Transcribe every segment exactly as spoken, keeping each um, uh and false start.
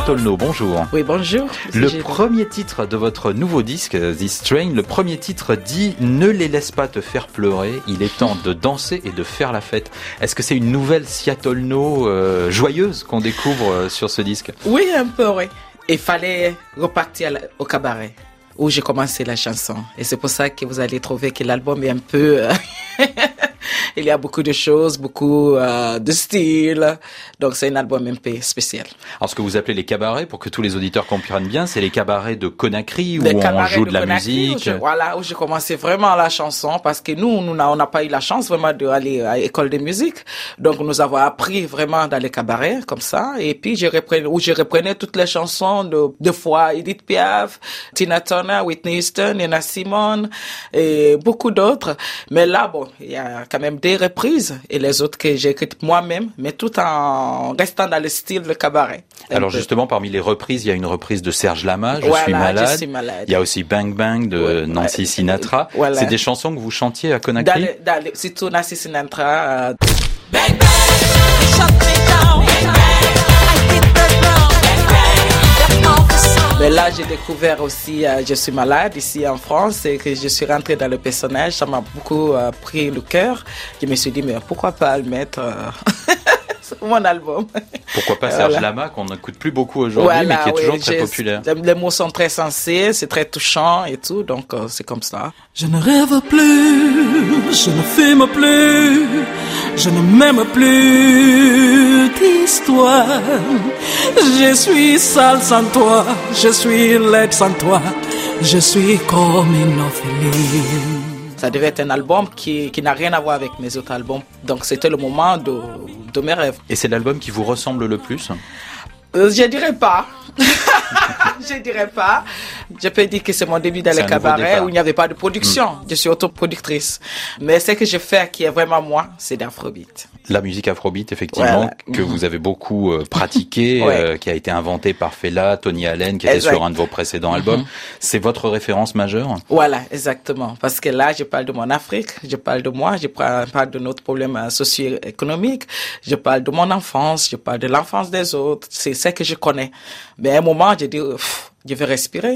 Tolno, bonjour. Oui, bonjour. Le premier titre de votre nouveau disque, This Train, le premier titre dit « Ne les laisse pas te faire pleurer, il est temps de danser et de faire la fête ». Est-ce que c'est une nouvelle Sia Tolno euh, joyeuse qu'on découvre euh, sur ce disque? Oui, un peu, oui. Il fallait repartir au cabaret où j'ai commencé la chanson. Et c'est pour ça que vous allez trouver que l'album est un peu... Il y a beaucoup de choses, beaucoup euh, de styles. Donc, c'est un album un peu spécial. Alors, ce que vous appelez les cabarets, pour que tous les auditeurs comprennent bien, c'est les cabarets de Conakry où les on joue de, de la Conakry, musique. Où je, voilà, où j'ai commencé vraiment la chanson parce que nous, nous on n'a pas eu la chance vraiment d'aller à l'école de musique. Donc, nous avons appris vraiment dans les cabarets comme ça. Et puis, je reprenais, où je reprenais toutes les chansons de, de fois Edith Piaf, Tina Turner, Whitney Houston, Nina Simone et beaucoup d'autres. Mais là, bon, il y a quand même des reprises et les autres que j'ai écrites moi-même, mais tout en restant dans le style de cabaret. Alors justement, parmi les reprises, il y a une reprise de Serge Lama, Je, voilà, suis, malade. je suis malade. Il y a aussi Bang Bang de ouais, Nancy ouais. Sinatra. Voilà. C'est des chansons que vous chantiez à Conakry? Dans le, dans le, surtout Nancy Sinatra. Euh... Bang Bang, shut me down. Bang Bang, I hit the ground. Bang Bang, mais là, j'ai découvert aussi euh, Je suis malade ici en France et que je suis rentrée dans le personnage. Ça m'a beaucoup euh, pris le cœur. Je me suis dit, mais pourquoi pas le mettre euh, sur mon album? Pourquoi pas Serge voilà. Lama, qu'on n'écoute plus beaucoup aujourd'hui, voilà, mais qui est oui, toujours très populaire. Les mots sont très sensés, c'est très touchant et tout, donc euh, c'est comme ça. Je ne rêve plus, je ne fume plus, je ne m'aime plus d'histoire. Je suis sale sans toi, je suis laide sans toi, je suis comme une orpheline. Ça devait être un album qui, qui n'a rien à voir avec mes autres albums. Donc c'était le moment de, de mes rêves. Et c'est l'album qui vous ressemble le plus? euh, Je dirais pas. Je dirais pas. Je peux dire que c'est mon début dans le cabaret où il n'y avait pas de production. Mmh. Je suis autoproductrice. Mais ce que je fais qui est vraiment moi, c'est d'Afrobeat. La musique Afrobeat, effectivement, voilà. que mmh. vous avez beaucoup euh, pratiqué, ouais. euh, qui a été inventée par Fela, Tony Allen, qui était exact. Sur un de vos précédents mmh. albums. C'est votre référence majeure? Voilà, exactement. Parce que là, je parle de mon Afrique, je parle de moi, je parle de notre problème socio-économique, je parle de mon enfance, je parle de l'enfance des autres. C'est ce que je connais. Mais à un moment, j'ai dit, pff, je vais respirer.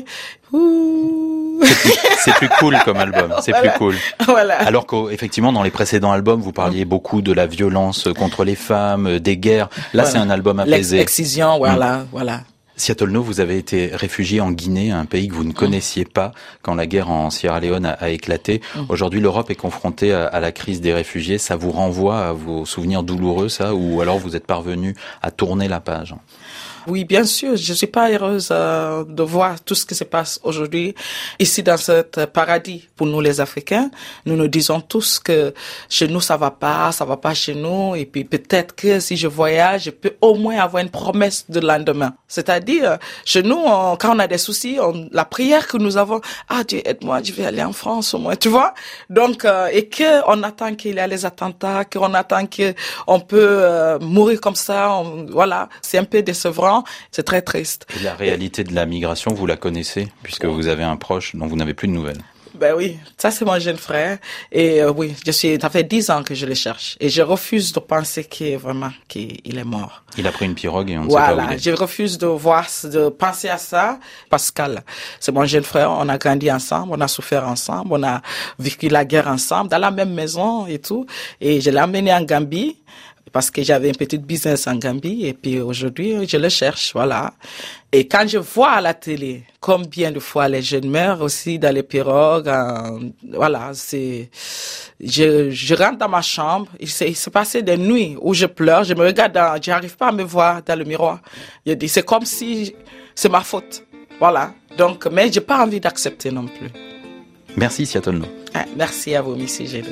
Ouh. C'est plus, c'est plus cool comme album, c'est voilà. plus cool. Voilà. Alors qu'effectivement, dans les précédents albums, vous parliez mmh. beaucoup de la violence contre les femmes, des guerres. Là, voilà. c'est un album apaisé. L'excision, voilà, mmh. voilà. Sia Tolno, vous avez été réfugié en Guinée, un pays que vous ne connaissiez pas quand la guerre en Sierra Leone a, a éclaté. Mmh. Aujourd'hui, l'Europe est confrontée à, à la crise des réfugiés. Ça vous renvoie à vos souvenirs douloureux, ça, ou alors vous êtes parvenu à tourner la page? Oui, bien sûr. Je suis pas heureuse euh, de voir tout ce qui se passe aujourd'hui ici dans ce paradis. Pour nous, les Africains, nous nous disons tous que chez nous, ça va pas, ça va pas chez nous. Et puis peut-être que si je voyage, je peux au moins avoir une promesse de lendemain. C'est-à-dire, chez nous, on, quand on a des soucis, on, la prière que nous avons, ah Dieu, aide-moi, je vais aller en France au moins, tu vois. Donc, euh, et que on attend qu'il y ait les attentats, qu'on attend que on peut euh, mourir comme ça. On, voilà, c'est un peu décevant. C'est très triste. Et la réalité de la migration, vous la connaissez, puisque vous avez un proche dont vous n'avez plus de nouvelles. Ben oui, ça c'est mon jeune frère. Et euh, oui, je suis, ça fait dix ans que je le cherche. Et je refuse de penser qu'il est vraiment, qu'il est mort. Il a pris une pirogue et on ne voilà, sait pas où il est. Je refuse de voir, de penser à ça. Pascal, c'est mon jeune frère. On a grandi ensemble, on a souffert ensemble, on a vécu la guerre ensemble, dans la même maison et tout. Et je l'ai emmené en Gambie. Parce que j'avais un petit business en Gambie et puis aujourd'hui, je le cherche, voilà. Et quand je vois à la télé combien de fois les jeunes meurent aussi dans les pirogues, euh, voilà, c'est... Je, je rentre dans ma chambre, il s'est, il s'est passé des nuits où je pleure, je me regarde, dans, je n'arrive pas à me voir dans le miroir. Je dis, c'est comme si c'est ma faute, voilà. Donc, mais j'ai pas envie d'accepter non plus. Merci Sia Tolno. Ah, merci à vous, Missy Gélo.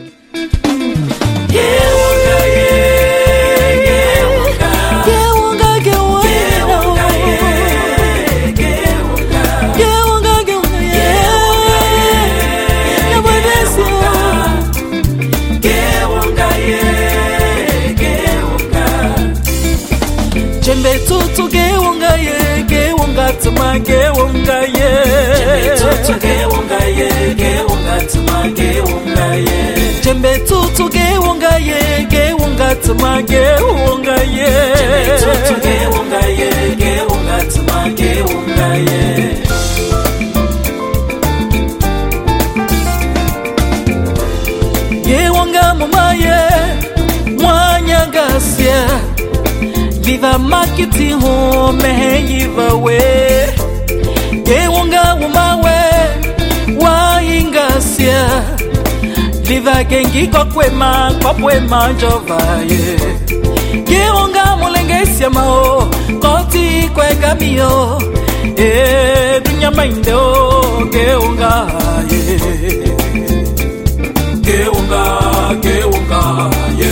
Jembe tutu gewonga ye gewonga tuma gewonga ye Jembe tutu gewonga ye gewonga tuma gewonga ye Jembe tutu ge wonga ye, ge wonga tuma ge wonga ye. Jembe tutu ge wonga ye, ge wonga tuma ge wonga ye. Ge wonga mama ye, mwanya gasia. Liva makiti ho mehiva we. Ge wonga mama we, wa ingasia. Liva gengi kwa kwema, kwa kwema jovaye. Geonga mulengesi mao, koti kwe gamio. E dunya maindo, geonga ye. Geonga, geonga ye.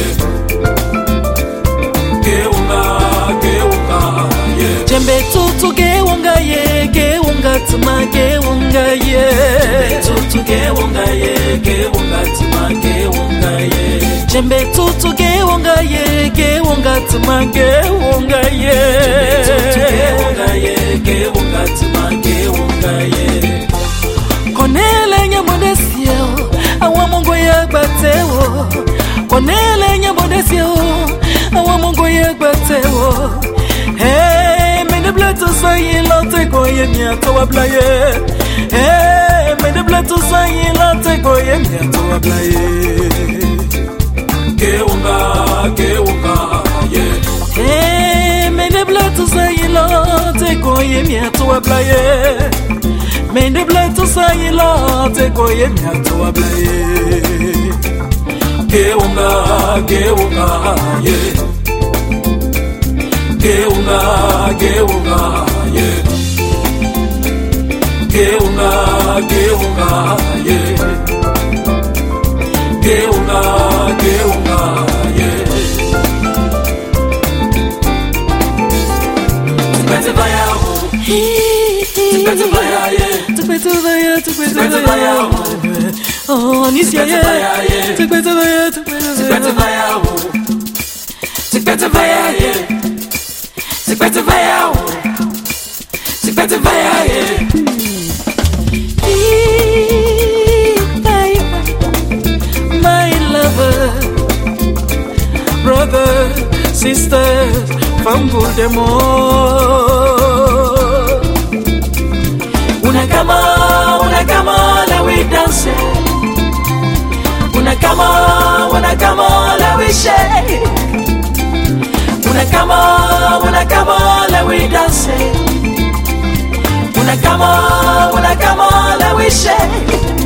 Geonga, geonga ye. Jembe tutu geonga ye, geonga tuma geonga ye. Jembe tutu geonga ye, geonga tuma geonga ye. Jembe tutu geonga ye, geonga tuma geonga ye. Jembe tutu geonga ye, geonga tuma geonga ye. Konele nyamodesio, awa mongo ya bateo. Konele nyamodesio, awa mongo ya bateo. Hey, me de bleto sayi lante koye miato ablaye. Hey, me de bleto sayi lante koye miato ablaye. Geunga, geunga, yeah. Hey, me de bleto sayi lante koye miato ablaye. Me de bleto sayi lante koye miato ablaye. Geunga, geunga, yeah. Geunga, geunga, yeah. Geunga, geunga, yeah. Geunga, geunga, yeah. Tukpete vaya ho, tukpete vaya ye, tukpete vaya, tukpete vaya ho. Oh, Anisia ye, tukpete vaya, tukpete vaya ho, tukpete vaya ye. Tukpete vaya, tukpete vaya ye. My lover, brother, sisters, from Bourdemont. Una cama, una cama, la we dance. Una cama, una cama, la we shake. Una cama, una cama, la we dance. Una cama, una cama, la we shake.